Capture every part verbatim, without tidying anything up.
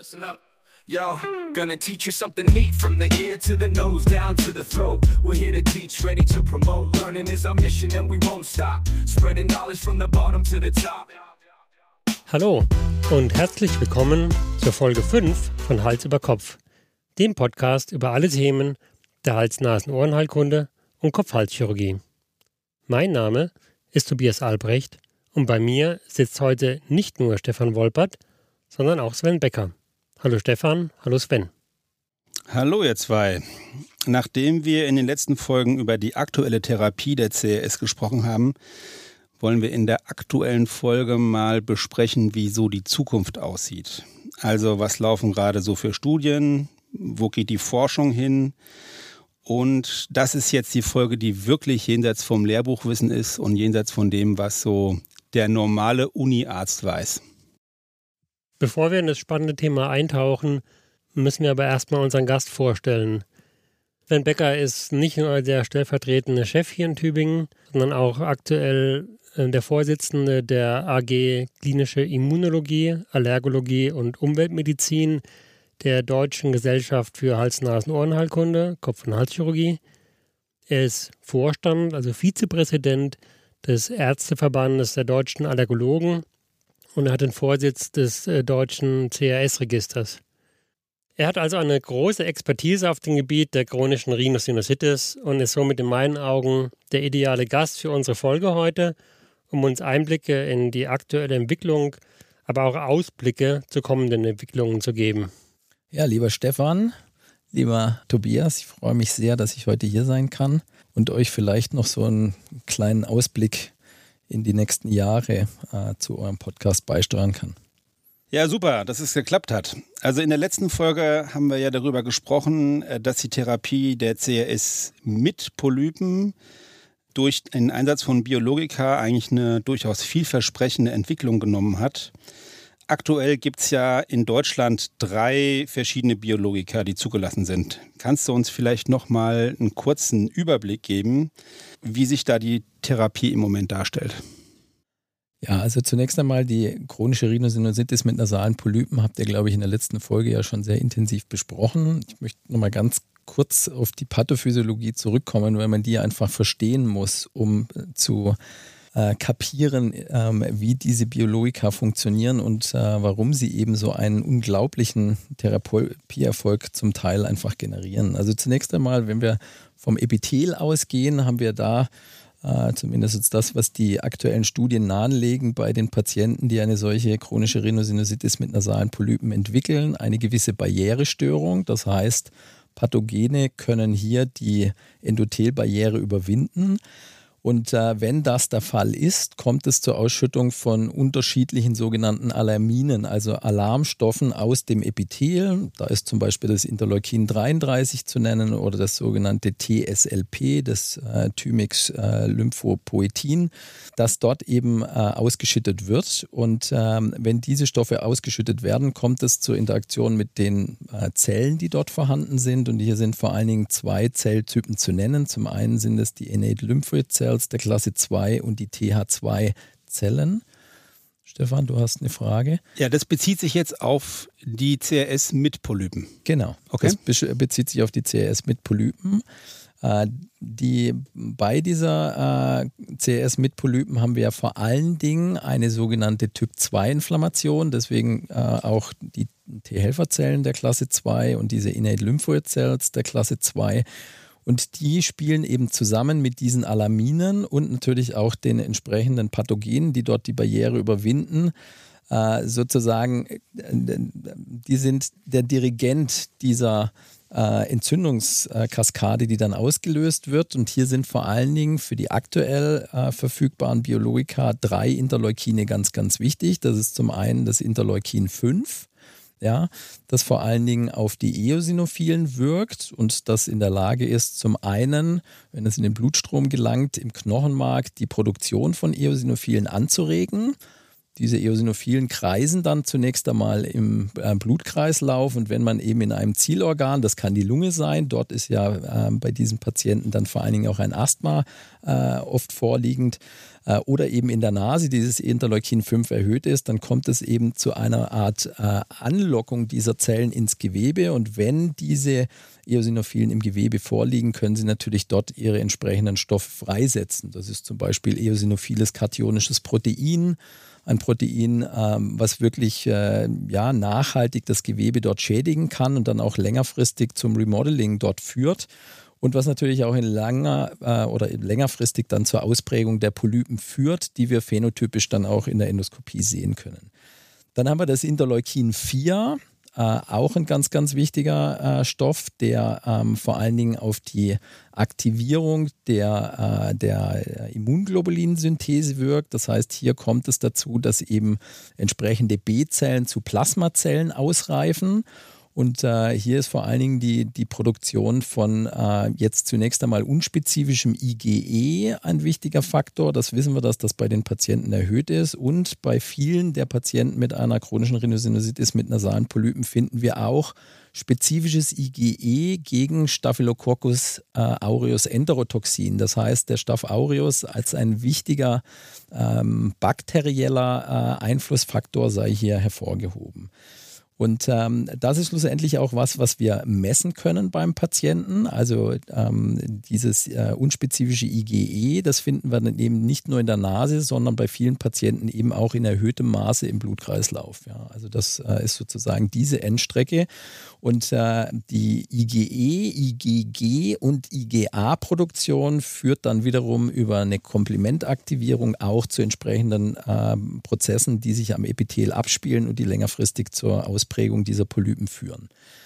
Listen up. Yo, gonna teach you something neat from the ear to the nose, down to the throat. We're here to teach, ready to promote. Learning is our mission and we won't stop. Spreading knowledge from the bottom to the top. Hallo und herzlich willkommen zur Folge fünf von Hals über Kopf, dem Podcast über alle Themen der Hals-Nasen-Ohrenheilkunde und Kopf-Hals-Chirurgie. Mein Name ist Tobias Albrecht und bei mir sitzt heute nicht nur Stefan Wolpert, sondern auch Sven Becker. Hallo Stefan, hallo Sven. Hallo ihr zwei. Nachdem wir in den letzten Folgen über die aktuelle Therapie der C R S gesprochen haben, wollen wir in der aktuellen Folge mal besprechen, wie so die Zukunft aussieht. Also was laufen gerade so für Studien, wo geht die Forschung hin? Und das ist jetzt die Folge, die wirklich jenseits vom Lehrbuchwissen ist und jenseits von dem, was so der normale Uni-Arzt weiß. Bevor wir in das spannende Thema eintauchen, müssen wir aber erstmal unseren Gast vorstellen. Sven Becker ist nicht nur der stellvertretende Chef hier in Tübingen, sondern auch aktuell der Vorsitzende der A G Klinische Immunologie, Allergologie und Umweltmedizin der Deutschen Gesellschaft für Hals-Nasen-Ohrenheilkunde, Kopf- und Halschirurgie. Er ist Vorstand, also Vizepräsident des Ärzteverbandes der deutschen Allergologen und er hat den Vorsitz des äh, deutschen C R S-Registers. Er hat also eine große Expertise auf dem Gebiet der chronischen Rhinosinusitis und ist somit in meinen Augen der ideale Gast für unsere Folge heute, um uns Einblicke in die aktuelle Entwicklung, aber auch Ausblicke zu kommenden Entwicklungen zu geben. Ja, lieber Stefan, lieber Tobias, ich freue mich sehr, dass ich heute hier sein kann und euch vielleicht noch so einen kleinen Ausblick in die nächsten Jahre äh, zu eurem Podcast beisteuern kann. Ja, super, dass es geklappt hat. Also in der letzten Folge haben wir ja darüber gesprochen, dass die Therapie der C R S mit Polypen durch den Einsatz von Biologika eigentlich eine durchaus vielversprechende Entwicklung genommen hat. Aktuell gibt es ja in Deutschland drei verschiedene Biologika, die zugelassen sind. Kannst du uns vielleicht nochmal einen kurzen Überblick geben, wie sich da die Therapie im Moment darstellt? Ja, also zunächst einmal die chronische Rhinosinusitis mit nasalen Polypen habt ihr, glaube ich, in der letzten Folge ja schon sehr intensiv besprochen. Ich möchte nochmal ganz kurz auf die Pathophysiologie zurückkommen, weil man die einfach verstehen muss, um zu äh, kapieren, ähm, wie diese Biologika funktionieren und äh, warum sie eben so einen unglaublichen Therapieerfolg zum Teil einfach generieren. Also zunächst einmal, wenn wir vom Epithel ausgehen, haben wir da Uh, zumindest ist das, was die aktuellen Studien nahelegen bei den Patienten, die eine solche chronische Rhinosinusitis mit nasalen Polypen entwickeln, eine gewisse Barrierestörung. Das heißt, Pathogene können hier die Endothelbarriere überwinden. Und äh, wenn das der Fall ist, kommt es zur Ausschüttung von unterschiedlichen sogenannten Alarminen, also Alarmstoffen aus dem Epithel. Da ist zum Beispiel das Interleukin dreiunddreißig zu nennen oder das sogenannte T S L P, das äh, Thymic-Lymphopoetin, das dort eben äh, ausgeschüttet wird. Und ähm, wenn diese Stoffe ausgeschüttet werden, kommt es zur Interaktion mit den äh, Zellen, die dort vorhanden sind. Und hier sind vor allen Dingen zwei Zelltypen zu nennen. Zum einen sind es die Innate Lymphoid Cells der Klasse zwei und die T H zwei Zellen. Stefan, du hast eine Frage? Ja, das bezieht sich jetzt auf die C R S mit Polypen. Genau, okay. Das bezieht sich auf die C R S mit Polypen. Äh, die, bei dieser äh, C R S mit Polypen haben wir ja vor allen Dingen eine sogenannte Typ zwei Inflammation, deswegen äh, auch die T-Helferzellen der Klasse zwei und diese Innate Lymphoid Cells der Klasse zwei. Und die spielen eben zusammen mit diesen Alarminen und natürlich auch den entsprechenden Pathogenen, die dort die Barriere überwinden, äh, sozusagen, äh, die sind der Dirigent dieser äh, Entzündungskaskade, die dann ausgelöst wird. Und hier sind vor allen Dingen für die aktuell äh, verfügbaren Biologika drei Interleukine ganz, ganz wichtig. Das ist zum einen das Interleukin fünf. Ja, das vor allen Dingen auf die Eosinophilen wirkt und das in der Lage ist, zum einen, wenn es in den Blutstrom gelangt, im Knochenmark die Produktion von Eosinophilen anzuregen. Diese Eosinophilen kreisen dann zunächst einmal im äh, Blutkreislauf und wenn man eben in einem Zielorgan, das kann die Lunge sein, dort ist ja äh, bei diesen Patienten dann vor allen Dingen auch ein Asthma äh, oft vorliegend, äh, oder eben in der Nase dieses Interleukin fünf erhöht ist, dann kommt es eben zu einer Art äh, Anlockung dieser Zellen ins Gewebe und wenn diese Eosinophilen im Gewebe vorliegen, können sie natürlich dort ihre entsprechenden Stoffe freisetzen. Das ist zum Beispiel eosinophiles kationisches Protein, ein Protein, ähm, was wirklich äh, ja, nachhaltig das Gewebe dort schädigen kann und dann auch längerfristig zum Remodeling dort führt und was natürlich auch in langer äh, oder längerfristig dann zur Ausprägung der Polypen führt, die wir phänotypisch dann auch in der Endoskopie sehen können. Dann haben wir das Interleukin vier, äh, auch ein ganz, ganz wichtiger äh, Stoff, der ähm, vor allen Dingen auf die Aktivierung der, äh, der Immunglobulinsynthese wirkt. Das heißt, hier kommt es dazu, dass eben entsprechende B-Zellen zu Plasmazellen ausreifen. Und äh, hier ist vor allen Dingen die, die Produktion von äh, jetzt zunächst einmal unspezifischem I G E ein wichtiger Faktor. Das wissen wir, dass das bei den Patienten erhöht ist. Und bei vielen der Patienten mit einer chronischen Rhinosinusitis mit nasalen Polypen finden wir auch spezifisches I G E gegen Staphylococcus äh, aureus Enterotoxin. Das heißt, der Staph aureus als ein wichtiger ähm, bakterieller äh, Einflussfaktor sei hier hervorgehoben. Und ähm, das ist schlussendlich auch was, was wir messen können beim Patienten. Also ähm, dieses äh, unspezifische I G E, das finden wir dann eben nicht nur in der Nase, sondern bei vielen Patienten eben auch in erhöhtem Maße im Blutkreislauf. Ja, also das äh, ist sozusagen diese Endstrecke. Und äh, die I G E, I G G und I G A-Produktion führt dann wiederum über eine Komplementaktivierung auch zu entsprechenden äh, Prozessen, die sich am Epithel abspielen und die längerfristig zur Ausprägung dieser Polypen führen.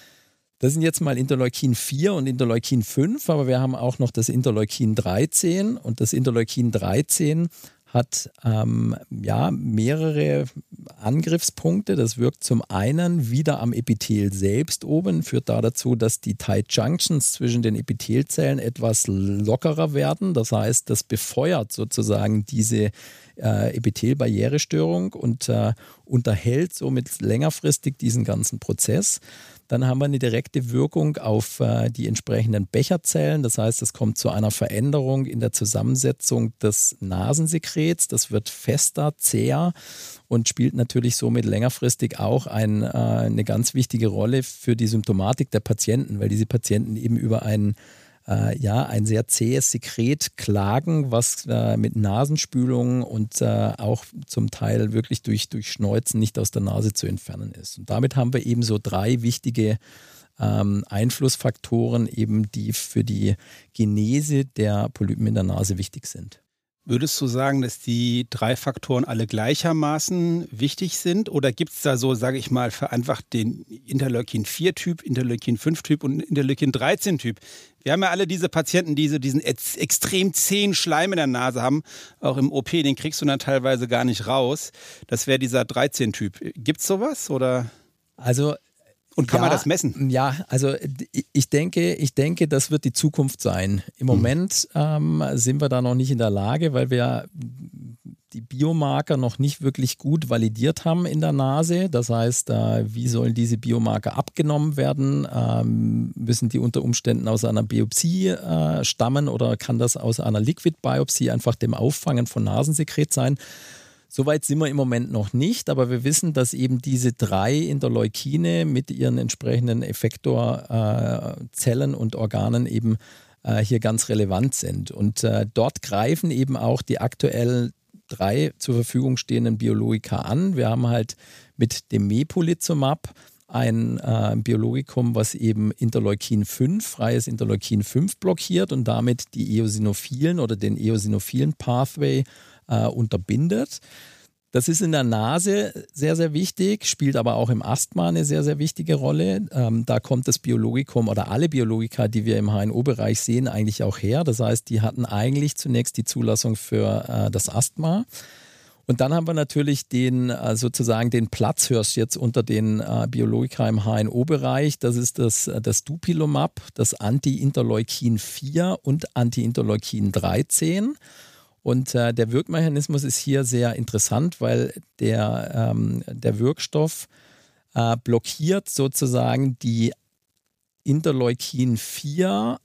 Das sind jetzt mal Interleukin vier und Interleukin fünf, aber wir haben auch noch das Interleukin dreizehn und das Interleukin dreizehn hat ähm, ja, mehrere Angriffspunkte. Das wirkt zum einen wieder am Epithel selbst oben, führt da dazu, dass die Tight Junctions zwischen den Epithelzellen etwas lockerer werden. Das heißt, das befeuert sozusagen diese äh, Epithelbarrierestörung und äh, unterhält somit längerfristig diesen ganzen Prozess. Dann haben wir eine direkte Wirkung auf äh, die entsprechenden Becherzellen. Das heißt, es kommt zu einer Veränderung in der Zusammensetzung des Nasensekrets. Das wird fester, zäher und spielt natürlich somit längerfristig auch ein, äh, eine ganz wichtige Rolle für die Symptomatik der Patienten, weil diese Patienten eben über einen Äh, ja, ein sehr zähes Sekret klagen, was äh, mit Nasenspülung und äh, auch zum Teil wirklich durch, durch Schneuzen nicht aus der Nase zu entfernen ist. Und damit haben wir eben so drei wichtige ähm, Einflussfaktoren, eben, die für die Genese der Polypen in der Nase wichtig sind. Würdest du sagen, dass die drei Faktoren alle gleichermaßen wichtig sind? Oder gibt es da so, sage ich mal, vereinfacht den Interleukin vier Typ, Interleukin fünf Typ und Interleukin dreizehn Typ? Wir haben ja alle diese Patienten, die so diesen ex- extrem zähen Schleim in der Nase haben, auch im O P, den kriegst du dann teilweise gar nicht raus. Das wäre dieser dreizehn Typ. Gibt es sowas? Oder? Also Und kann ja, man das messen? Ja, also ich denke, ich denke, das wird die Zukunft sein. Im Moment ähm, sind wir da noch nicht in der Lage, weil wir die Biomarker noch nicht wirklich gut validiert haben in der Nase. Das heißt, äh, wie sollen diese Biomarker abgenommen werden? Ähm, müssen die unter Umständen aus einer Biopsie äh, stammen oder kann das aus einer Liquid-Biopsie einfach dem Auffangen von Nasensekret sein? Soweit sind wir im Moment noch nicht, aber wir wissen, dass eben diese drei Interleukine mit ihren entsprechenden Effektorzellen äh, und Organen eben äh, hier ganz relevant sind. Und äh, dort greifen eben auch die aktuell drei zur Verfügung stehenden Biologika an. Wir haben halt mit dem Mepolizumab ein äh, Biologikum, was eben Interleukin fünf, freies Interleukin fünf blockiert und damit die Eosinophilen oder den eosinophilen Pathway äh, unterbindet. Das ist in der Nase sehr, sehr wichtig, spielt aber auch im Asthma eine sehr, sehr wichtige Rolle. Ähm, da kommt das Biologikum oder alle Biologika, die wir im H N O-Bereich sehen, eigentlich auch her. Das heißt, die hatten eigentlich zunächst die Zulassung für äh, das Asthma. Und dann haben wir natürlich den äh, sozusagen den Platzhirsch jetzt unter den äh, Biologika im H N O-Bereich. Das ist das, das Dupilumab, das Anti-Interleukin vier und Anti-Interleukin dreizehn. Und äh, der Wirkmechanismus ist hier sehr interessant, weil der, ähm, der Wirkstoff äh, blockiert sozusagen die Interleukin vier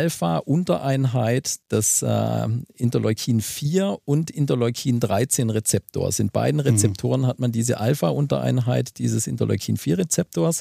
Alpha-Untereinheit des äh, Interleukin vier und Interleukin dreizehn Rezeptors. In beiden Rezeptoren mhm. hat man diese Alpha-Untereinheit dieses Interleukin vier Rezeptors.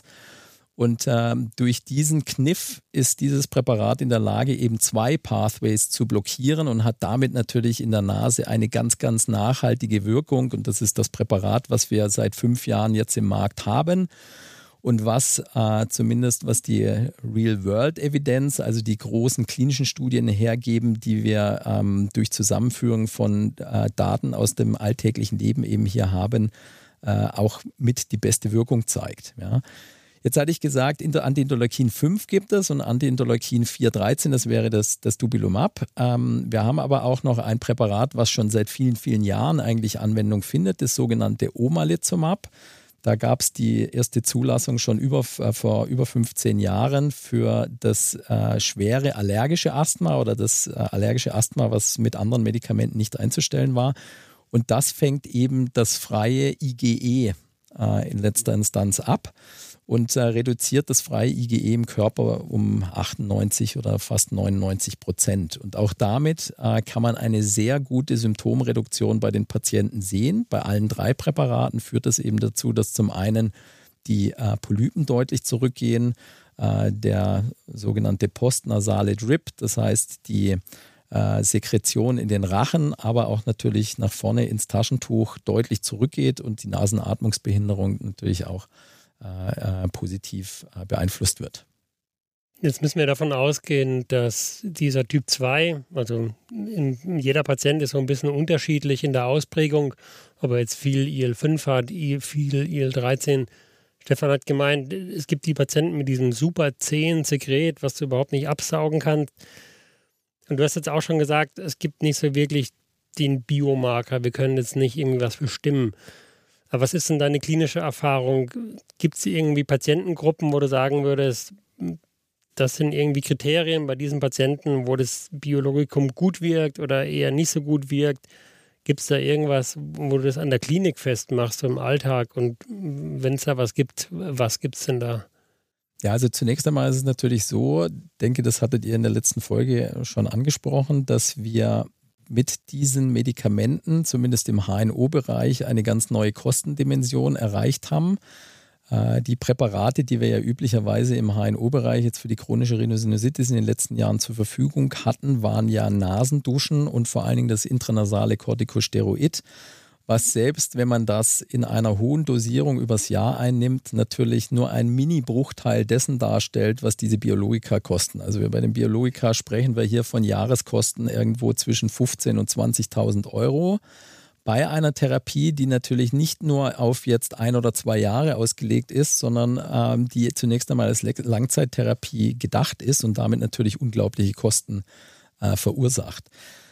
Und äh, durch diesen Kniff ist dieses Präparat in der Lage, eben zwei Pathways zu blockieren und hat damit natürlich in der Nase eine ganz, ganz nachhaltige Wirkung. Und das ist das Präparat, was wir seit fünf Jahren jetzt im Markt haben. Und was äh, zumindest, was die Real-World-Evidenz, also die großen klinischen Studien hergeben, die wir ähm, durch Zusammenführung von äh, Daten aus dem alltäglichen Leben eben hier haben, äh, auch mit die beste Wirkung zeigt. Ja. Jetzt hatte ich gesagt, Anti-Interleukin fünf gibt es und Anti-Interleukin vier dreizehn, das wäre das, das Dupilumab. Ähm, wir haben aber auch noch ein Präparat, was schon seit vielen, vielen Jahren eigentlich Anwendung findet, das sogenannte Omalizumab. Da gab es die erste Zulassung schon über, äh, vor über fünfzehn Jahren für das äh, schwere allergische Asthma oder das äh, allergische Asthma, was mit anderen Medikamenten nicht einzustellen war. Und das fängt eben das freie IgE äh, in letzter Instanz ab und äh, reduziert das freie IgE im Körper um achtundneunzig oder fast neunundneunzig Prozent. Und auch damit äh, kann man eine sehr gute Symptomreduktion bei den Patienten sehen. Bei allen drei Präparaten führt das eben dazu, dass zum einen die äh, Polypen deutlich zurückgehen, äh, der sogenannte postnasale Drip, das heißt die äh, Sekretion in den Rachen, aber auch natürlich nach vorne ins Taschentuch deutlich zurückgeht und die Nasenatmungsbehinderung natürlich auch Äh, äh, positiv äh, beeinflusst wird. Jetzt müssen wir davon ausgehen, dass dieser Typ zwei, also in, jeder Patient ist so ein bisschen unterschiedlich in der Ausprägung, ob er jetzt viel I L fünf hat, viel I L dreizehn. Stefan hat gemeint, es gibt die Patienten mit diesem super zähen Sekret, was du überhaupt nicht absaugen kannst. Und du hast jetzt auch schon gesagt, es gibt nicht so wirklich den Biomarker, wir können jetzt nicht irgendwas bestimmen. Aber was ist denn deine klinische Erfahrung? Gibt es irgendwie Patientengruppen, wo du sagen würdest, das sind irgendwie Kriterien bei diesen Patienten, wo das Biologikum gut wirkt oder eher nicht so gut wirkt? Gibt es da irgendwas, wo du das an der Klinik festmachst, so im Alltag? Und wenn es da was gibt, was gibt es denn da? Ja, also zunächst einmal ist es natürlich so, ich denke, das hattet ihr in der letzten Folge schon angesprochen, dass wir mit diesen Medikamenten, zumindest im H N O-Bereich, eine ganz neue Kostendimension erreicht haben. Äh, die Präparate, die wir ja üblicherweise im H N O-Bereich jetzt für die chronische Rhinosinusitis in den letzten Jahren zur Verfügung hatten, waren ja Nasenduschen und vor allen Dingen das intranasale Corticosteroid, was selbst, wenn man das in einer hohen Dosierung übers Jahr einnimmt, natürlich nur ein Mini-Bruchteil dessen darstellt, was diese Biologika kosten. Also wir bei den Biologika sprechen wir hier von Jahreskosten irgendwo zwischen fünfzehntausend und zwanzigtausend Euro. Bei einer Therapie, die natürlich nicht nur auf jetzt ein oder zwei Jahre ausgelegt ist, sondern ähm, die zunächst einmal als Langzeittherapie gedacht ist und damit natürlich unglaubliche Kosten äh, verursacht.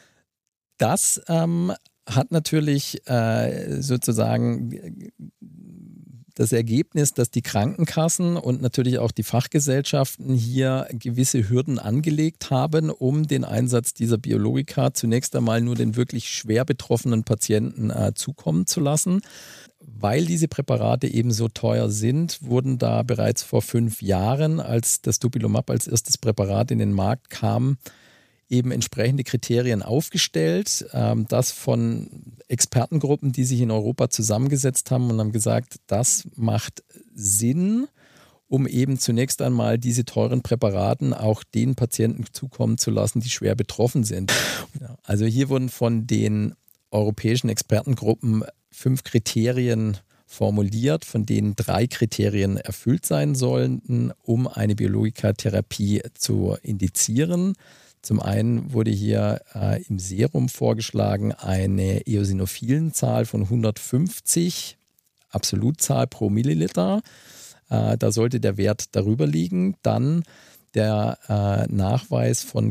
Das ähm, hat natürlich äh, sozusagen das Ergebnis, dass die Krankenkassen und natürlich auch die Fachgesellschaften hier gewisse Hürden angelegt haben, um den Einsatz dieser Biologika zunächst einmal nur den wirklich schwer betroffenen Patienten äh, zukommen zu lassen. Weil diese Präparate eben so teuer sind, wurden da bereits vor fünf Jahren, als das Dupilumab als erstes Präparat in den Markt kam, eben entsprechende Kriterien aufgestellt, ähm, das von Expertengruppen, die sich in Europa zusammengesetzt haben und haben gesagt, das macht Sinn, um eben zunächst einmal diese teuren Präparaten auch den Patienten zukommen zu lassen, die schwer betroffen sind. Ja, also hier wurden von den europäischen Expertengruppen fünf Kriterien formuliert, von denen drei Kriterien erfüllt sein sollten, um eine Biologikatherapie zu indizieren. Zum einen wurde hier äh, im Serum vorgeschlagen eine Eosinophilenzahl von hundertfünfzig Absolutzahl pro Milliliter. Äh, da sollte der Wert darüber liegen. Dann der äh, Nachweis von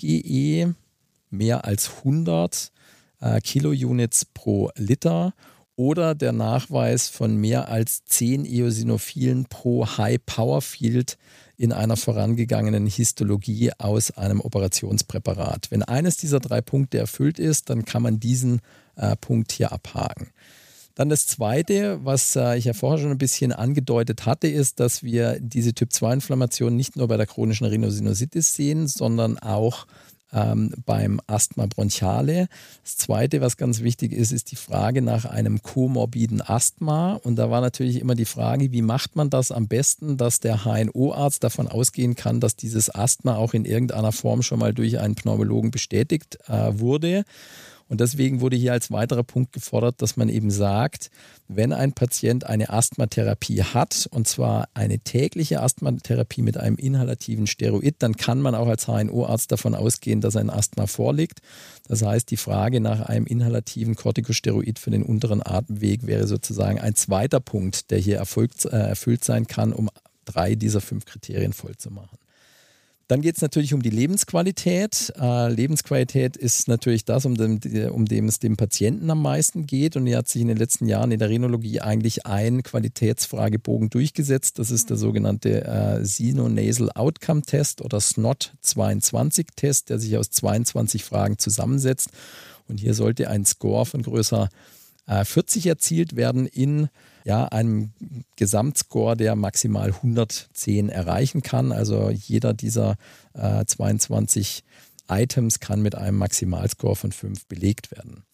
Gesamt-IgE mehr als hundert äh, Kilounits pro Liter oder der Nachweis von mehr als zehn Eosinophilen pro High-Power-Field in einer vorangegangenen Histologie aus einem Operationspräparat. Wenn eines dieser drei Punkte erfüllt ist, dann kann man diesen äh, Punkt hier abhaken. Dann das Zweite, was äh, ich ja vorher schon ein bisschen angedeutet hatte, ist, dass wir diese Typ zwei Inflammation nicht nur bei der chronischen Rhinosinusitis sehen, sondern auch ähm, beim Asthma bronchiale. Das Zweite, was ganz wichtig ist, ist die Frage nach einem komorbiden Asthma. Und da war natürlich immer die Frage, wie macht man das am besten, dass der H N O-Arzt davon ausgehen kann, dass dieses Asthma auch in irgendeiner Form schon mal durch einen Pneumologen bestätigt äh, wurde. Und deswegen wurde hier als weiterer Punkt gefordert, dass man eben sagt, wenn ein Patient eine Asthmatherapie hat, und zwar eine tägliche Asthmatherapie mit einem inhalativen Steroid, dann kann man auch als H N O-Arzt davon ausgehen, dass ein Asthma vorliegt. Das heißt, die Frage nach einem inhalativen Corticosteroid für den unteren Atemweg wäre sozusagen ein zweiter Punkt, der hier erfolgt, äh, erfüllt sein kann, um drei dieser fünf Kriterien voll zu machen. Dann geht es natürlich um die Lebensqualität. Äh, Lebensqualität ist natürlich das, um dem, um dem es dem Patienten am meisten geht. Und hier hat sich in den letzten Jahren in der Rhinologie eigentlich ein Qualitätsfragebogen durchgesetzt. Das ist der sogenannte äh, Sino-Nasal Outcome Test oder S N O T zweiundzwanzig Test, der sich aus zweiundzwanzig Fragen zusammensetzt. Und hier sollte ein Score von größer äh, vierzig erzielt werden in ja, einem Gesamtscore, der maximal hundertzehn erreichen kann. Also jeder dieser äh, zweiundzwanzig Items kann mit einem Maximalscore von fünf belegt werden.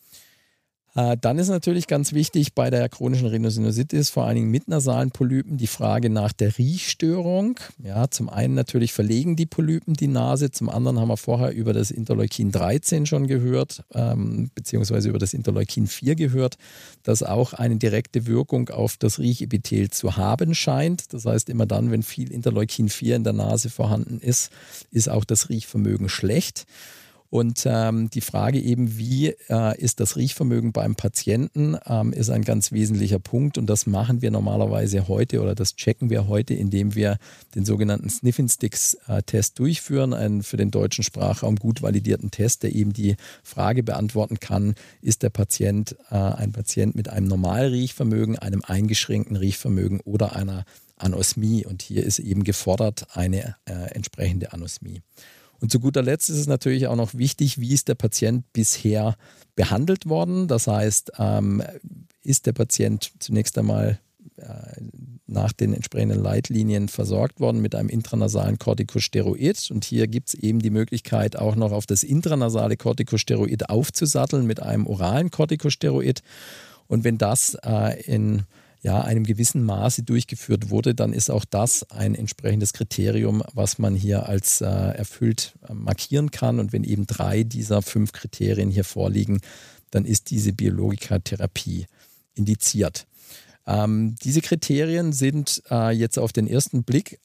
Äh, dann ist natürlich ganz wichtig bei der chronischen Rhinosinusitis, vor allen Dingen mit nasalen Polypen, die Frage nach der Riechstörung. Ja, zum einen natürlich verlegen die Polypen die Nase, zum anderen haben wir vorher über das Interleukin dreizehn schon gehört, ähm, beziehungsweise über das Interleukin vier gehört, das auch eine direkte Wirkung auf das Riechepithel zu haben scheint. Das heißt, immer dann, wenn viel Interleukin vier in der Nase vorhanden ist, ist auch das Riechvermögen schlecht. Und ähm, die Frage eben, wie äh, ist das Riechvermögen beim Patienten, ähm, ist ein ganz wesentlicher Punkt. Und das machen wir normalerweise heute oder das checken wir heute, indem wir den sogenannten Sniffing-Sticks-Test durchführen, einen für den deutschen Sprachraum gut validierten Test, der eben die Frage beantworten kann, ist der Patient äh, ein Patient mit einem Normalriechvermögen, einem eingeschränkten Riechvermögen oder einer Anosmie. Und hier ist eben gefordert eine äh, entsprechende Anosmie. Und zu guter Letzt ist es natürlich auch noch wichtig, wie ist der Patient bisher behandelt worden. Das heißt, ähm, ist der Patient zunächst einmal äh, nach den entsprechenden Leitlinien versorgt worden mit einem intranasalen Corticosteroid. Und hier gibt es eben die Möglichkeit, auch noch auf das intranasale Corticosteroid aufzusatteln mit einem oralen Corticosteroid. Und wenn das äh, in ja, einem gewissen Maße durchgeführt wurde, dann ist auch das ein entsprechendes Kriterium, was man hier als äh, erfüllt äh, markieren kann. Und wenn eben drei dieser fünf Kriterien hier vorliegen, dann ist diese Biologikatherapie indiziert. Ähm, diese Kriterien sind äh, jetzt auf den ersten Blick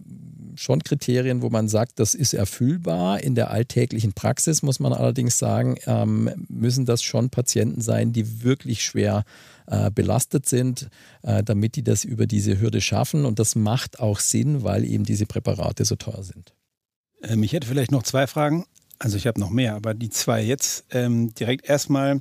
schon Kriterien, wo man sagt, das ist erfüllbar. In der alltäglichen Praxis muss man allerdings sagen, ähm, müssen das schon Patienten sein, die wirklich schwer äh, belastet sind, äh, damit die das über diese Hürde schaffen. Und das macht auch Sinn, weil eben diese Präparate so teuer sind. Ähm, ich hätte vielleicht noch zwei Fragen. Also ich habe noch mehr, aber die zwei jetzt. Ähm, direkt erstmal,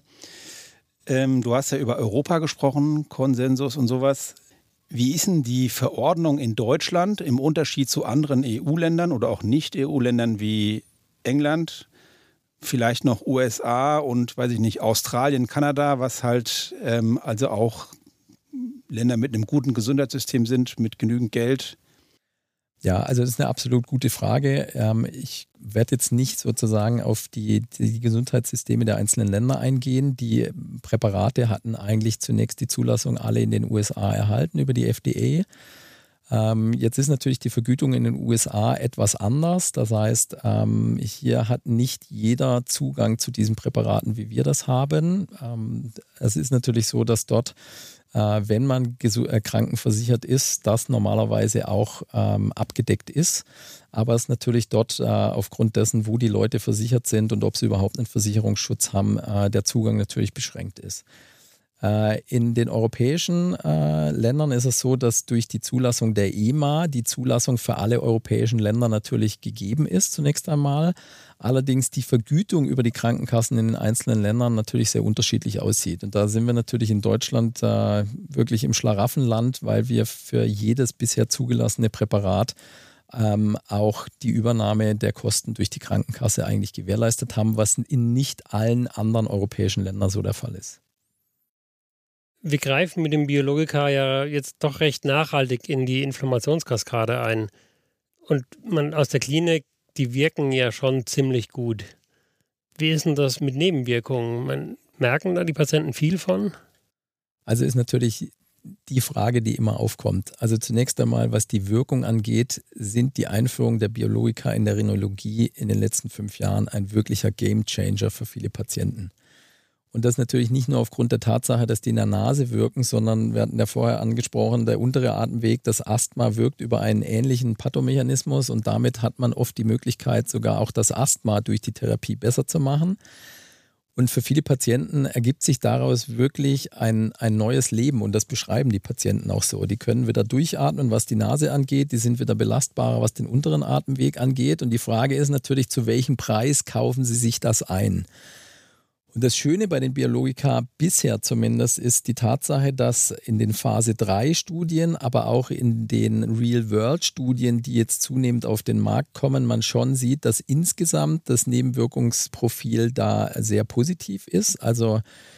ähm, du hast ja über Europa gesprochen, Konsensus und sowas. Wie ist denn die Verordnung in Deutschland im Unterschied zu anderen E U-Ländern oder auch Nicht-E U-Ländern wie England, vielleicht noch U S A und, weiß ich nicht, Australien, Kanada, was halt ähm, also auch Länder mit einem guten Gesundheitssystem sind, mit genügend Geld? Ja, also das ist eine absolut gute Frage. Ich werde jetzt nicht sozusagen auf die, die Gesundheitssysteme der einzelnen Länder eingehen. Die Präparate hatten eigentlich zunächst die Zulassung alle in den U S A erhalten über die F D A. Jetzt ist natürlich die Vergütung in den U S A etwas anders. Das heißt, hier hat nicht jeder Zugang zu diesen Präparaten, wie wir das haben. Es ist natürlich so, dass dort, wenn man krankenversichert ist, das normalerweise auch ähm, abgedeckt ist. Aber es natürlich dort äh, aufgrund dessen, wo die Leute versichert sind und ob sie überhaupt einen Versicherungsschutz haben, äh, der Zugang natürlich beschränkt ist. In den europäischen äh, Ländern ist es so, dass durch die Zulassung der E M A die Zulassung für alle europäischen Länder natürlich gegeben ist, zunächst einmal. Allerdings die Vergütung über die Krankenkassen in den einzelnen Ländern natürlich sehr unterschiedlich aussieht. Und da sind wir natürlich in Deutschland äh, wirklich im Schlaraffenland, weil wir für jedes bisher zugelassene Präparat ähm, auch die Übernahme der Kosten durch die Krankenkasse eigentlich gewährleistet haben, was in nicht allen anderen europäischen Ländern so der Fall ist. Wir greifen mit dem Biologika ja jetzt doch recht nachhaltig in die Inflammationskaskade ein. Und man aus der Klinik, die wirken ja schon ziemlich gut. Wie ist denn das mit Nebenwirkungen? Man, merken da die Patienten viel von? Also ist natürlich die Frage, die immer aufkommt. Also zunächst einmal, was die Wirkung angeht, sind die Einführung der Biologika in der Rhinologie in den letzten fünf Jahren ein wirklicher Gamechanger für viele Patienten. Und das natürlich nicht nur aufgrund der Tatsache, dass die in der Nase wirken, sondern wir hatten ja vorher angesprochen, der untere Atemweg, das Asthma wirkt über einen ähnlichen Pathomechanismus und damit hat man oft die Möglichkeit, sogar auch das Asthma durch die Therapie besser zu machen. Und für viele Patienten ergibt sich daraus wirklich ein, ein neues Leben und das beschreiben die Patienten auch so. Die können wieder durchatmen, was die Nase angeht, die sind wieder belastbarer, was den unteren Atemweg angeht. Und die Frage ist natürlich, zu welchem Preis kaufen sie sich das ein? Und das Schöne bei den Biologika bisher zumindest ist die Tatsache, dass in den Phase drei Studien, aber auch in den Real-World-Studien, die jetzt zunehmend auf den Markt kommen, man schon sieht, dass insgesamt das Nebenwirkungsprofil da sehr positiv ist. Also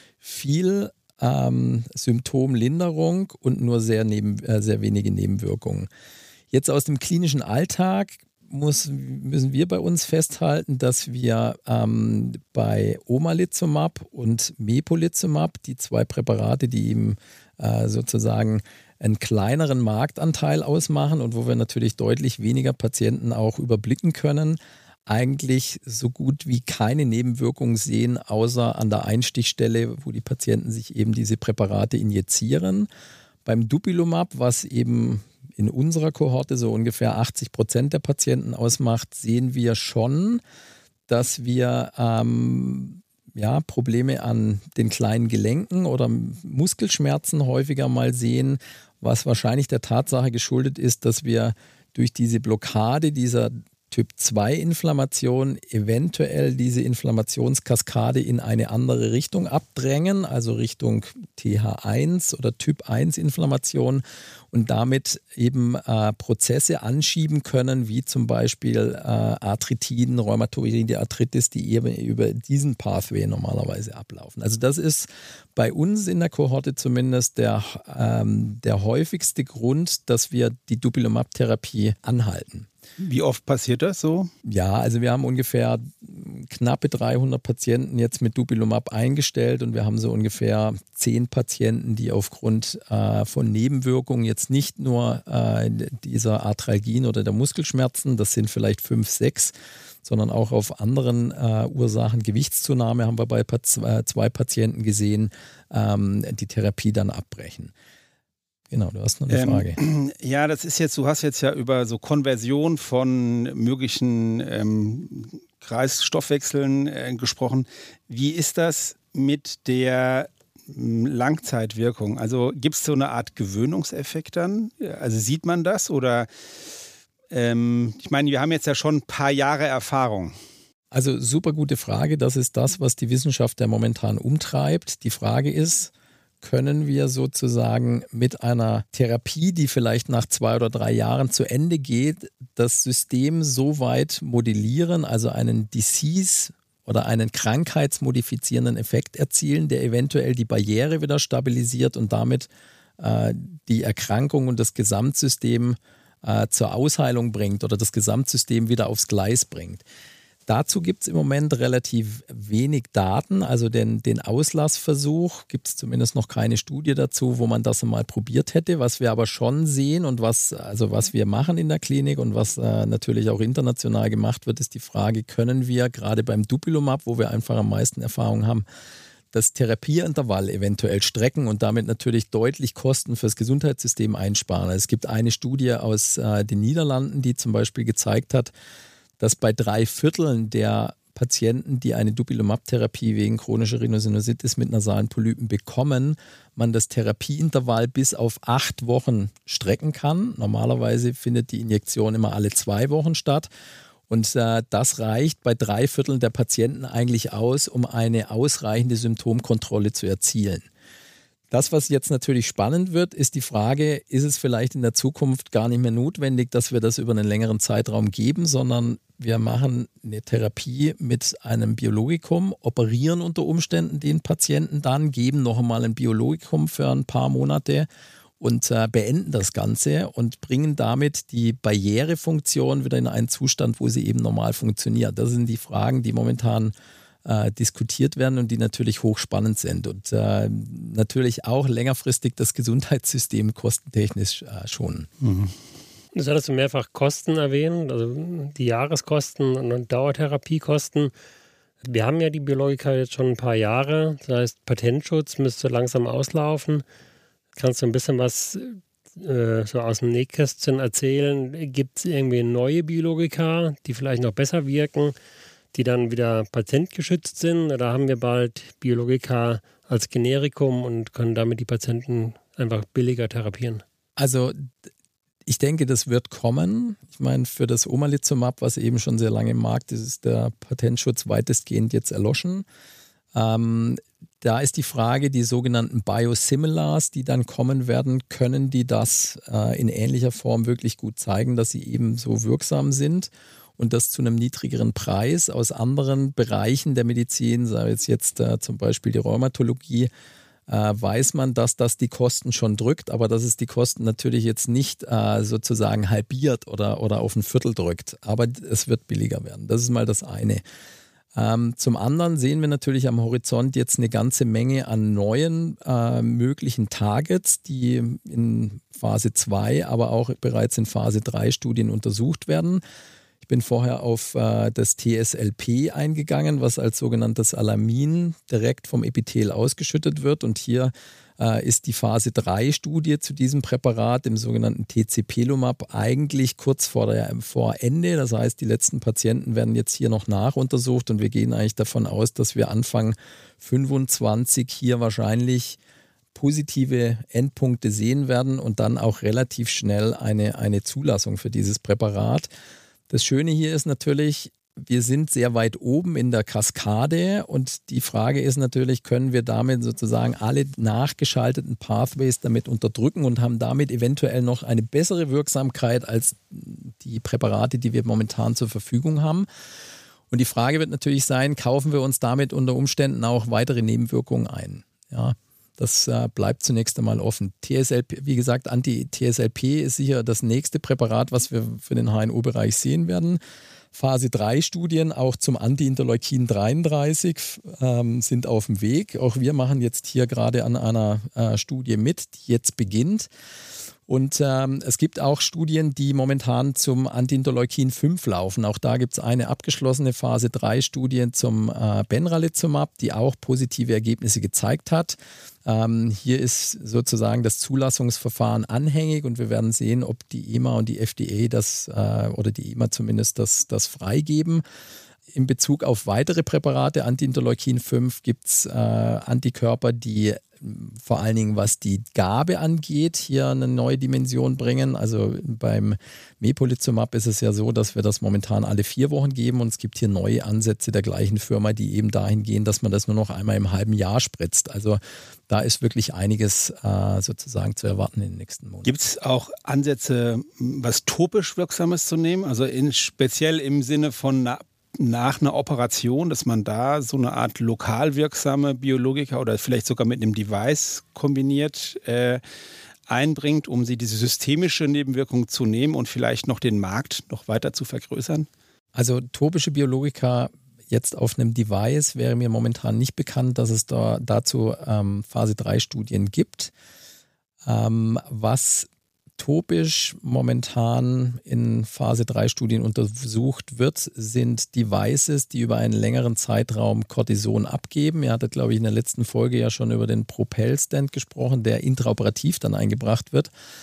viel ähm, Symptomlinderung und nur sehr, neben, äh, sehr wenige Nebenwirkungen. Jetzt aus dem klinischen Alltag Muss, müssen wir bei uns festhalten, dass wir ähm, bei Omalizumab und Mepolizumab, die zwei Präparate, die eben äh, sozusagen einen kleineren Marktanteil ausmachen und wo wir natürlich deutlich weniger Patienten auch überblicken können, eigentlich so gut wie keine Nebenwirkungen sehen, außer an der Einstichstelle, wo die Patienten sich eben diese Präparate injizieren. Beim Dupilumab, was eben in unserer Kohorte so ungefähr achtzig Prozent der Patienten ausmacht, sehen wir schon, dass wir ähm, ja, Probleme an den kleinen Gelenken oder Muskelschmerzen häufiger mal sehen, was wahrscheinlich der Tatsache geschuldet ist, dass wir durch diese Blockade dieser Typ zwei Inflammation eventuell diese Inflammationskaskade in eine andere Richtung abdrängen, also Richtung T H eins oder Typ eins Inflammation und damit eben äh, Prozesse anschieben können, wie zum Beispiel äh, Arthritiden, Rheumatoide Arthritis, die eben über diesen Pathway normalerweise ablaufen. Also das ist bei uns in der Kohorte zumindest der, ähm, der häufigste Grund, dass wir die Dupilumab-Therapie anhalten. Wie oft passiert das so? Ja, also wir haben ungefähr knappe dreihundert Patienten jetzt mit Dupilumab eingestellt und wir haben so ungefähr zehn Patienten, die aufgrund äh, von Nebenwirkungen jetzt nicht nur äh, dieser Arthralgien oder der Muskelschmerzen, das sind vielleicht fünf, sechs, sondern auch auf anderen äh, Ursachen, Gewichtszunahme haben wir bei zwei Patienten gesehen, ähm, die Therapie dann abbrechen. Genau, du hast noch eine Frage. Ähm, ja, das ist jetzt, du hast jetzt ja über so Konversion von möglichen ähm, Kreisstoffwechseln äh, gesprochen. Wie ist das mit der ähm, Langzeitwirkung? Also gibt es so eine Art Gewöhnungseffekt dann? Also sieht man das oder ähm, ich meine, wir haben jetzt ja schon ein paar Jahre Erfahrung. Also super gute Frage. Das ist das, was die Wissenschaft ja momentan umtreibt. Die Frage ist, können wir sozusagen mit einer Therapie, die vielleicht nach zwei oder drei Jahren zu Ende geht, das System so weit modellieren, also einen Disease oder einen krankheitsmodifizierenden Effekt erzielen, der eventuell die Barriere wieder stabilisiert und damit äh, die Erkrankung und das Gesamtsystem äh, zur Ausheilung bringt oder das Gesamtsystem wieder aufs Gleis bringt. Dazu gibt es im Moment relativ wenig Daten, also den, den Auslassversuch gibt es zumindest noch keine Studie dazu, wo man das mal probiert hätte. Was wir aber schon sehen und was, also was wir machen in der Klinik und was äh, natürlich auch international gemacht wird, ist die Frage, können wir gerade beim Dupilumab, wo wir einfach am meisten Erfahrung haben, das Therapieintervall eventuell strecken und damit natürlich deutlich Kosten fürs Gesundheitssystem einsparen. Es gibt eine Studie aus äh, den Niederlanden, die zum Beispiel gezeigt hat, dass bei drei Vierteln der Patienten, die eine Dupilumab-Therapie wegen chronischer Rhinosinusitis mit nasalen Polypen bekommen, man das Therapieintervall bis auf acht Wochen strecken kann. Normalerweise findet die Injektion immer alle zwei Wochen statt. Und äh, das reicht bei drei Vierteln der Patienten eigentlich aus, um eine ausreichende Symptomkontrolle zu erzielen. Das, was jetzt natürlich spannend wird, ist die Frage, ist es vielleicht in der Zukunft gar nicht mehr notwendig, dass wir das über einen längeren Zeitraum geben, sondern wir machen eine Therapie mit einem Biologikum, operieren unter Umständen den Patienten dann, geben noch einmal ein Biologikum für ein paar Monate und äh, beenden das Ganze und bringen damit die Barrierefunktion wieder in einen Zustand, wo sie eben normal funktioniert. Das sind die Fragen, die momentan Äh, diskutiert werden und die natürlich hochspannend sind und äh, natürlich auch längerfristig das Gesundheitssystem kostentechnisch äh, schonen. Mhm. Das hattest du mehrfach Kosten erwähnt, also die Jahreskosten und Dauertherapiekosten. Wir haben ja die Biologika jetzt schon ein paar Jahre, das heißt Patentschutz müsste langsam auslaufen. Kannst du ein bisschen was äh, so aus dem Nähkästchen erzählen? Gibt es irgendwie neue Biologika, die vielleicht noch besser wirken, die dann wieder patentgeschützt sind? Oder haben wir bald Biologika als Generikum und können damit die Patienten einfach billiger therapieren? Also ich denke, das wird kommen. Ich meine, für das Omalizumab, was eben schon sehr lange im Markt ist, ist der Patentschutz weitestgehend jetzt erloschen. Ähm, da ist die Frage, die sogenannten Biosimilars, die dann kommen werden, können die das äh, in ähnlicher Form wirklich gut zeigen, dass sie eben so wirksam sind? Und das zu einem niedrigeren Preis. Aus anderen Bereichen der Medizin, sei es jetzt äh, zum Beispiel die Rheumatologie, äh, weiß man, dass das die Kosten schon drückt, aber dass es die Kosten natürlich jetzt nicht äh, sozusagen halbiert oder, oder auf ein Viertel drückt. Aber es wird billiger werden. Das ist mal das eine. Ähm, zum anderen sehen wir natürlich am Horizont jetzt eine ganze Menge an neuen äh, möglichen Targets, die in Phase zwei, aber auch bereits in Phase drei Studien untersucht werden. Ich bin vorher auf äh, das T S L P eingegangen, was als sogenanntes Alamin direkt vom Epithel ausgeschüttet wird. Und hier äh, ist die Phase drei Studie zu diesem Präparat, dem sogenannten Tezepelumab, eigentlich kurz vor, der, vor Ende. Das heißt, die letzten Patienten werden jetzt hier noch nachuntersucht und wir gehen eigentlich davon aus, dass wir Anfang fünfundzwanzig hier wahrscheinlich positive Endpunkte sehen werden und dann auch relativ schnell eine, eine Zulassung für dieses Präparat. Das Schöne hier ist natürlich, wir sind sehr weit oben in der Kaskade und die Frage ist natürlich, können wir damit sozusagen alle nachgeschalteten Pathways damit unterdrücken und haben damit eventuell noch eine bessere Wirksamkeit als die Präparate, die wir momentan zur Verfügung haben. Und die Frage wird natürlich sein, kaufen wir uns damit unter Umständen auch weitere Nebenwirkungen ein? Ja. Das äh, bleibt zunächst einmal offen. T S L P, wie gesagt, Anti-T S L P ist sicher das nächste Präparat, was wir für den H N O-Bereich sehen werden. Phase drei Studien auch zum Anti-Interleukin dreiunddreißig ähm, sind auf dem Weg. Auch wir machen jetzt hier gerade an einer äh, Studie mit, die jetzt beginnt. Und ähm, es gibt auch Studien, die momentan zum Anti-Interleukin fünf laufen. Auch da gibt es eine abgeschlossene Phase drei Studie zum äh, Benralizumab, die auch positive Ergebnisse gezeigt hat. Ähm, hier ist sozusagen das Zulassungsverfahren anhängig und wir werden sehen, ob die E M A und die F D A das, äh, oder die E M A zumindest das, das freigeben. In Bezug auf weitere Präparate, Anti-Interleukin fünf, gibt es äh, Antikörper, die vor allen Dingen, was die Gabe angeht, hier eine neue Dimension bringen. Also beim Mepolizumab ist es ja so, dass wir das momentan alle vier Wochen geben und es gibt hier neue Ansätze der gleichen Firma, die eben dahin gehen, dass man das nur noch einmal im halben Jahr spritzt. Also da ist wirklich einiges äh, sozusagen zu erwarten in den nächsten Monaten. Gibt es auch Ansätze, was topisch Wirksames zu nehmen? Also in, speziell im Sinne von einer nach einer Operation, dass man da so eine Art lokal wirksame Biologika oder vielleicht sogar mit einem Device kombiniert äh, einbringt, um sie diese systemische Nebenwirkung zu nehmen und vielleicht noch den Markt noch weiter zu vergrößern? Also topische Biologika jetzt auf einem Device wäre mir momentan nicht bekannt, dass es da dazu ähm, Phase drei Studien gibt. Ähm, was topisch momentan in Phase drei Studien untersucht wird, sind Devices, die über einen längeren Zeitraum Cortison abgeben. Ihr hattet, glaube ich, in der letzten Folge ja schon über den Propel-Stent gesprochen, der intraoperativ dann eingebracht wird.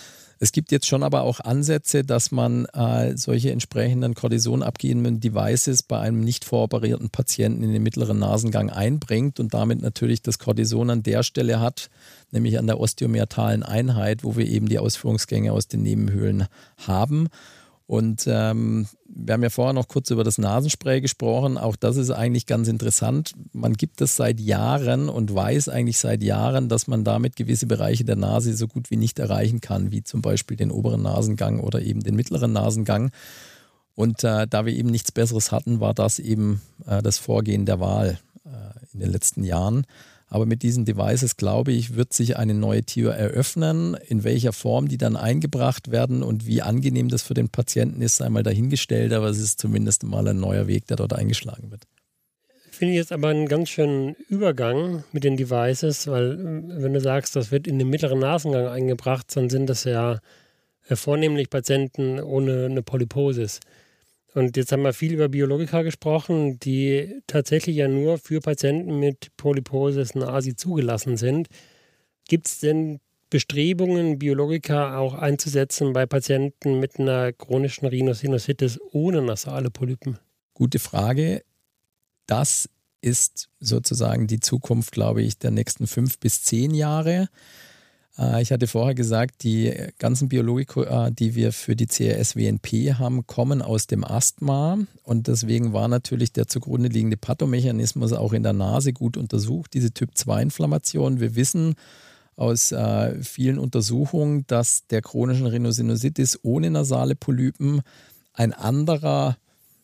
Es gibt jetzt schon aber auch Ansätze, dass man äh, solche entsprechenden kortisonabgebenden Devices bei einem nicht voroperierten Patienten in den mittleren Nasengang einbringt und damit natürlich das Cortison an der Stelle hat, nämlich an der osteomyotalen Einheit, wo wir eben die Ausführungsgänge aus den Nebenhöhlen haben. Und ähm, wir haben ja vorher noch kurz über das Nasenspray gesprochen. Auch das ist eigentlich ganz interessant. Man gibt das seit Jahren und weiß eigentlich seit Jahren, dass man damit gewisse Bereiche der Nase so gut wie nicht erreichen kann, wie zum Beispiel den oberen Nasengang oder eben den mittleren Nasengang. Und äh, da wir eben nichts Besseres hatten, war das eben äh, das Vorgehen der Wahl äh, in den letzten Jahren. Aber mit diesen Devices, glaube ich, wird sich eine neue Tür eröffnen. In welcher Form die dann eingebracht werden und wie angenehm das für den Patienten ist, sei mal dahingestellt. Aber es ist zumindest mal ein neuer Weg, der dort eingeschlagen wird. Finde ich jetzt aber einen ganz schönen Übergang mit den Devices, weil wenn du sagst, das wird in den mittleren Nasengang eingebracht, dann sind das ja vornehmlich Patienten ohne eine Polyposis. Und jetzt haben wir viel über Biologika gesprochen, die tatsächlich ja nur für Patienten mit Polyposis nasi zugelassen sind. Gibt es denn Bestrebungen, Biologika auch einzusetzen bei Patienten mit einer chronischen Rhinosinusitis ohne nasale Polypen? Gute Frage. Das ist sozusagen die Zukunft, glaube ich, der nächsten fünf bis zehn Jahre. Ich hatte vorher gesagt, die ganzen Biologika, die wir für die C R S W N P haben, kommen aus dem Asthma und deswegen war natürlich der zugrunde liegende Pathomechanismus auch in der Nase gut untersucht, diese Typ zwei Inflammation. Wir wissen aus äh, vielen Untersuchungen, dass der chronischen Rhinosinusitis ohne nasale Polypen ein anderer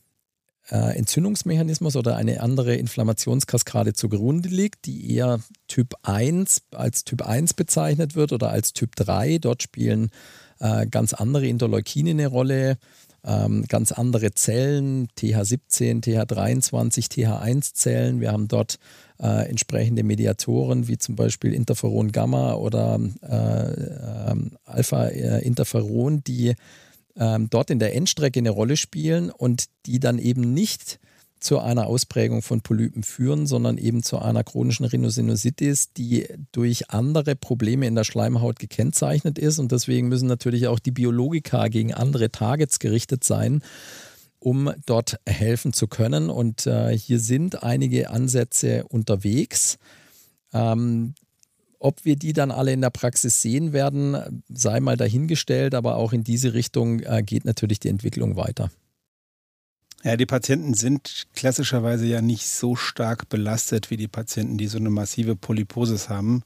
Entzündungsmechanismus oder eine andere Inflammationskaskade zugrunde liegt, die eher Typ eins als Typ eins bezeichnet wird oder als Typ drei. Dort spielen äh, ganz andere Interleukine eine Rolle, ähm, ganz andere Zellen, T H siebzehn, T H dreiundzwanzig, T H eins Zellen. Wir haben dort äh, entsprechende Mediatoren wie zum Beispiel Interferon Gamma oder äh, äh, Alpha-Interferon, die dort in der Endstrecke eine Rolle spielen und die dann eben nicht zu einer Ausprägung von Polypen führen, sondern eben zu einer chronischen Rhinosinusitis, die durch andere Probleme in der Schleimhaut gekennzeichnet ist. Und deswegen müssen natürlich auch die Biologika gegen andere Targets gerichtet sein, um dort helfen zu können. Und äh, hier sind einige Ansätze unterwegs. Ähm, Ob wir die dann alle in der Praxis sehen werden, sei mal dahingestellt, aber auch in diese Richtung äh, geht natürlich die Entwicklung weiter. Ja, die Patienten sind klassischerweise ja nicht so stark belastet wie die Patienten, die so eine massive Polyposis haben.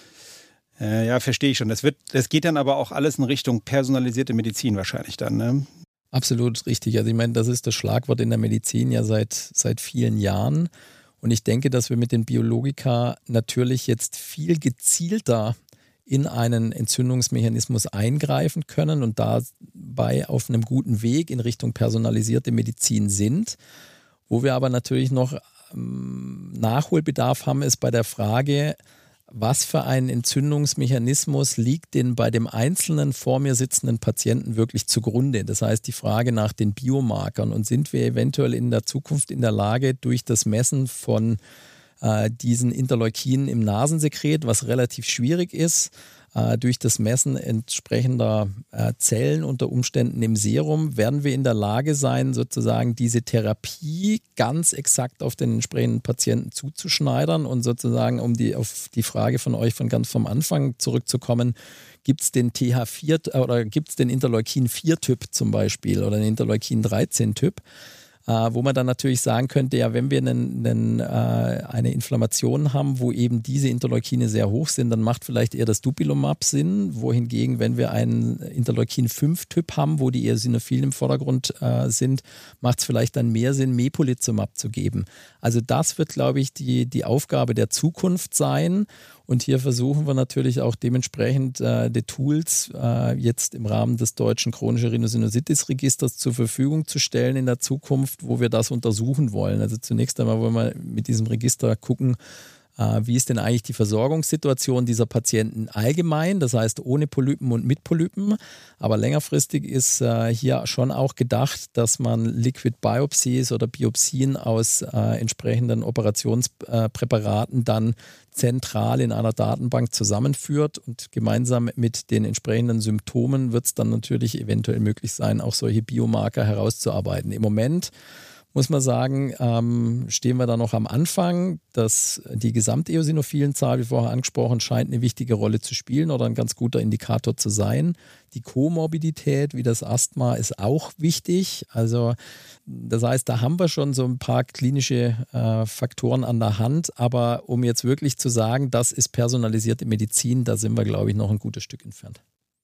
Äh, ja, verstehe ich schon. Das wird, das geht dann aber auch alles in Richtung personalisierte Medizin wahrscheinlich dann, ne? Absolut richtig. Also ich meine, das ist das Schlagwort in der Medizin ja seit, seit vielen Jahren. Und ich denke, dass wir mit den Biologika natürlich jetzt viel gezielter in einen Entzündungsmechanismus eingreifen können und dabei auf einem guten Weg in Richtung personalisierte Medizin sind. Wo wir aber natürlich noch ähm, Nachholbedarf haben, ist bei der Frage, was für ein Entzündungsmechanismus liegt denn bei dem einzelnen vor mir sitzenden Patienten wirklich zugrunde? Das heißt, die Frage nach den Biomarkern und sind wir eventuell in der Zukunft in der Lage, durch das Messen von äh, diesen Interleukinen im Nasensekret, was relativ schwierig ist, äh, durch das Messen entsprechender äh, Zellen unter Umständen im Serum, werden wir in der Lage sein, sozusagen diese Therapie ganz exakt auf den entsprechenden Patienten zuzuschneidern und sozusagen, um die auf die Frage von euch von ganz vom Anfang zurückzukommen, gibt es den T H vier oder gibt es den Interleukin vier Typ zum Beispiel oder den Interleukin dreizehn Typ? Äh, wo man dann natürlich sagen könnte, ja, wenn wir einen, einen, äh, eine Inflammation haben, wo eben diese Interleukine sehr hoch sind, dann macht vielleicht eher das Dupilumab Sinn, wohingegen, wenn wir einen Interleukin fünf Typ haben, wo die Eosinophilen im Vordergrund äh, sind, macht es vielleicht dann mehr Sinn, Mepolizumab zu geben. Also das wird, glaube ich, die, die Aufgabe der Zukunft sein. Und hier versuchen wir natürlich auch dementsprechend äh, die Tools äh, jetzt im Rahmen des deutschen chronischen Rhinosinusitis-Registers zur Verfügung zu stellen in der Zukunft, wo wir das untersuchen wollen. Also zunächst einmal wollen wir mit diesem Register gucken, Äh, wie ist denn eigentlich die Versorgungssituation dieser Patienten allgemein, das heißt ohne Polypen und mit Polypen. Aber längerfristig ist äh, hier schon auch gedacht, dass man Liquid Biopsies oder Biopsien aus äh, entsprechenden Operationspräparaten äh, dann zentral in einer Datenbank zusammenführt und gemeinsam mit den entsprechenden Symptomen wird es dann natürlich eventuell möglich sein, auch solche Biomarker herauszuarbeiten. Im Moment muss man sagen, ähm, stehen wir da noch am Anfang. Dass die Gesamteosinophilenzahl, wie vorher angesprochen, scheint eine wichtige Rolle zu spielen oder ein ganz guter Indikator zu sein. Die Komorbidität, wie das Asthma, ist auch wichtig. Also das heißt, da haben wir schon so ein paar klinische äh, Faktoren an der Hand. Aber um jetzt wirklich zu sagen, das ist personalisierte Medizin, da sind wir, glaube ich, noch ein gutes Stück entfernt.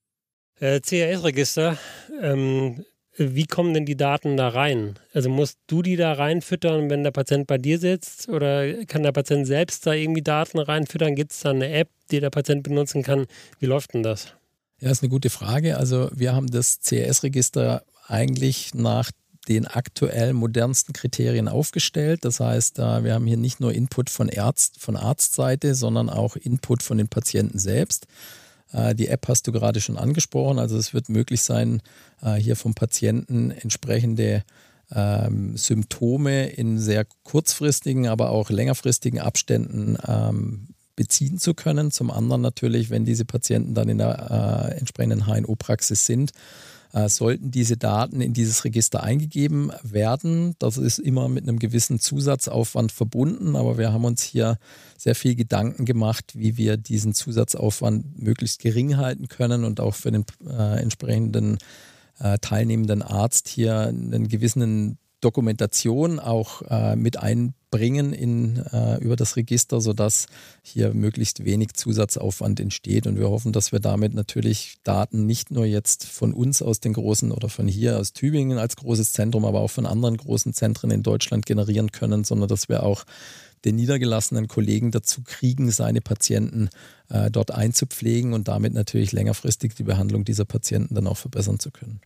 Äh, C R S-Register, ähm wie kommen denn die Daten da rein? Also musst du die da reinfüttern, wenn der Patient bei dir sitzt? Oder kann der Patient selbst da irgendwie Daten reinfüttern? Gibt es da eine App, die der Patient benutzen kann? Wie läuft denn das? Ja, ist eine gute Frage. Also wir haben das C R S-Register eigentlich nach den aktuell modernsten Kriterien aufgestellt. Das heißt, wir haben hier nicht nur Input von Arzt, von Arztseite, sondern auch Input von den Patienten selbst. Die App hast du gerade schon angesprochen, also es wird möglich sein, hier vom Patienten entsprechende ähm, Symptome in sehr kurzfristigen, aber auch längerfristigen Abständen ähm, beziehen zu können. Zum anderen natürlich, wenn diese Patienten dann in der äh, entsprechenden H N O-Praxis sind, äh, sollten diese Daten in dieses Register eingegeben werden. Das ist immer mit einem gewissen Zusatzaufwand verbunden, aber wir haben uns hier sehr viel Gedanken gemacht, wie wir diesen Zusatzaufwand möglichst gering halten können und auch für den äh, entsprechenden äh, teilnehmenden Arzt hier einen gewissen Dokumentation auch äh, mit einbringen in, äh, über das Register, sodass hier möglichst wenig Zusatzaufwand entsteht. Und wir hoffen, dass wir damit natürlich Daten nicht nur jetzt von uns aus den großen oder von hier aus Tübingen als großes Zentrum, aber auch von anderen großen Zentren in Deutschland generieren können, sondern dass wir auch den niedergelassenen Kollegen dazu kriegen, seine Patienten äh, dort einzupflegen und damit natürlich längerfristig die Behandlung dieser Patienten dann auch verbessern zu können.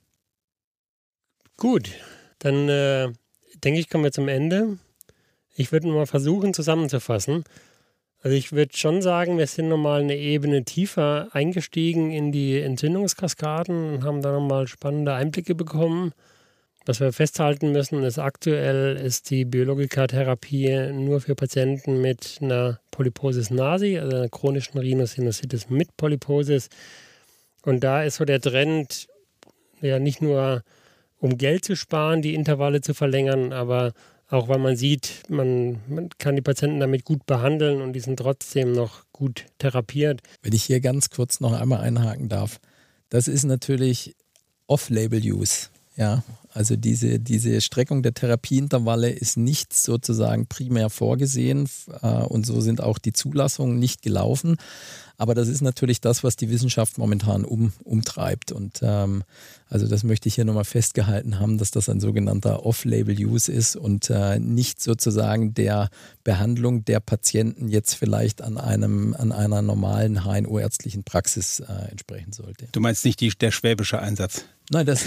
Gut. Dann äh, denke ich, kommen wir zum Ende. Ich würde mal versuchen zusammenzufassen. Also ich würde schon sagen, wir sind nochmal eine Ebene tiefer eingestiegen in die Entzündungskaskaden und haben da nochmal spannende Einblicke bekommen. Was wir festhalten müssen, ist aktuell ist die Biologikatherapie nur für Patienten mit einer Polyposis nasi, also einer chronischen Rhinosinusitis mit Polyposis. Und da ist so der Trend, ja nicht nur um Geld zu sparen, die Intervalle zu verlängern, aber auch weil man sieht, man, man kann die Patienten damit gut behandeln und die sind trotzdem noch gut therapiert. Wenn ich hier ganz kurz noch einmal einhaken darf, das ist natürlich Off-Label-Use. Ja, also diese, diese Streckung der Therapieintervalle ist nicht sozusagen primär vorgesehen äh, und so sind auch die Zulassungen nicht gelaufen. Aber das ist natürlich das, was die Wissenschaft momentan um, umtreibt. Und ähm, also das möchte ich hier nochmal festgehalten haben, dass das ein sogenannter Off-Label-Use ist und äh, nicht sozusagen der Behandlung der Patienten jetzt vielleicht an einem an einer normalen H N O-ärztlichen Praxis äh, entsprechen sollte. Du meinst nicht die, der schwäbische Einsatz? Nein, das...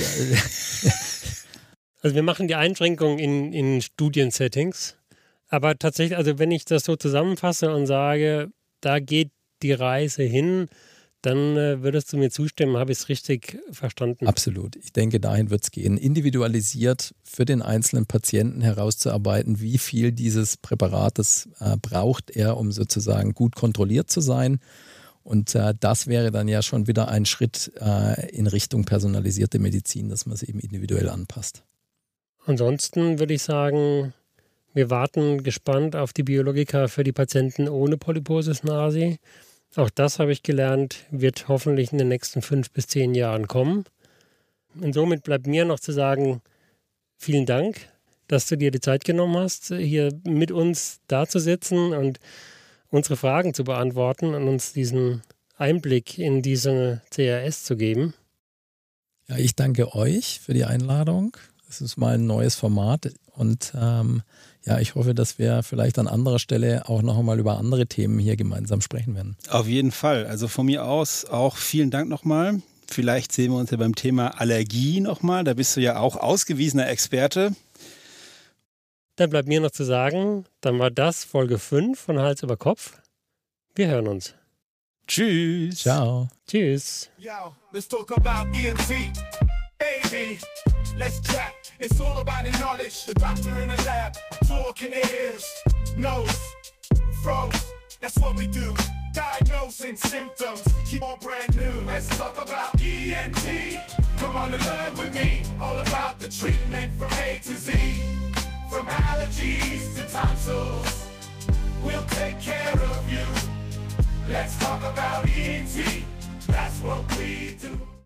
Also wir machen die Einschränkung in, in Studiensettings, aber tatsächlich, also wenn ich das so zusammenfasse und sage, da geht die Reise hin, dann äh, würdest du mir zustimmen, habe ich es richtig verstanden? Absolut. Ich denke, dahin wird es gehen. Individualisiert für den einzelnen Patienten herauszuarbeiten, wie viel dieses Präparates äh, braucht er, um sozusagen gut kontrolliert zu sein. Und äh, das wäre dann ja schon wieder ein Schritt äh, in Richtung personalisierte Medizin, dass man es eben individuell anpasst. Ansonsten würde ich sagen, wir warten gespannt auf die Biologika für die Patienten ohne Polyposis nasi. Auch das habe ich gelernt, wird hoffentlich in den nächsten fünf bis zehn Jahren kommen. Und somit bleibt mir noch zu sagen, vielen Dank, dass du dir die Zeit genommen hast, hier mit uns da zu sitzen und unsere Fragen zu beantworten und uns diesen Einblick in diese C R S zu geben. Ja, ich danke euch für die Einladung. Es ist mal ein neues Format und ähm, ja, ich hoffe, dass wir vielleicht an anderer Stelle auch noch einmal über andere Themen hier gemeinsam sprechen werden. Auf jeden Fall. Also von mir aus auch vielen Dank nochmal. Vielleicht sehen wir uns ja beim Thema Allergie nochmal. Da bist du ja auch ausgewiesener Experte. Dann bleibt mir noch zu sagen, dann war das Folge fünf von Hals über Kopf. Wir hören uns. Tschüss. Ciao. Tschüss. Yo, let's talk about E N T. A V, let's chat. It's all about the knowledge. The doctor in the lab, talking ears, nose, throat. That's what we do. Diagnosing symptoms, keep on brand new. Let's talk about E N T. Come on and learn with me. All about the treatment from A to Z. From allergies to tonsils, we'll take care of you. Let's talk about E N T. That's what we do.